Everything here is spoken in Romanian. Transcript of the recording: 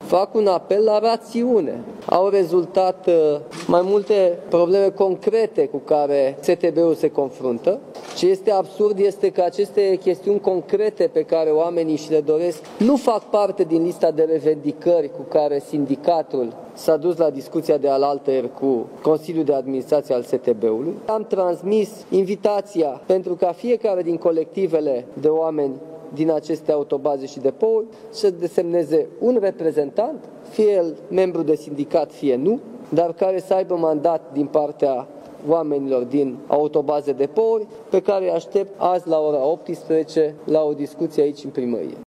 fac un apel la rațiune. Au rezultat mai multe probleme concrete cu care STB-ul se confruntă. Ce este absurd este că aceste chestiuni concrete pe care oamenii și le doresc nu fac parte din lista de revendicări cu care sindicatul s-a dus la discuția de alaltăieri cu Consiliul de Administrație al STB-ului. Am transmis invitația pentru ca fiecare din colectivele de oameni din aceste autobaze și depouri să desemneze un reprezentant, fie el membru de sindicat, fie nu, dar care să aibă mandat din partea oamenilor din autobaze depouri, pe care îi aștept azi la ora 18 la o discuție aici în primărie.